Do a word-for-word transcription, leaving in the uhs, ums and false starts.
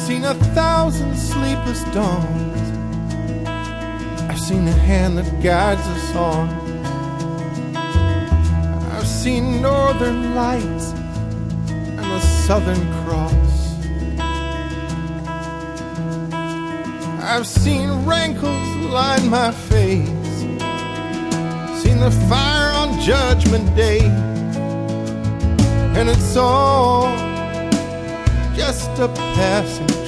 seen a thousand sleepless dawns. I've seen the hand that guides us on. I've seen northern lights and the Southern Cross. I've seen rankles line my face, seen the fire on Judgment Day, and it's all just a passing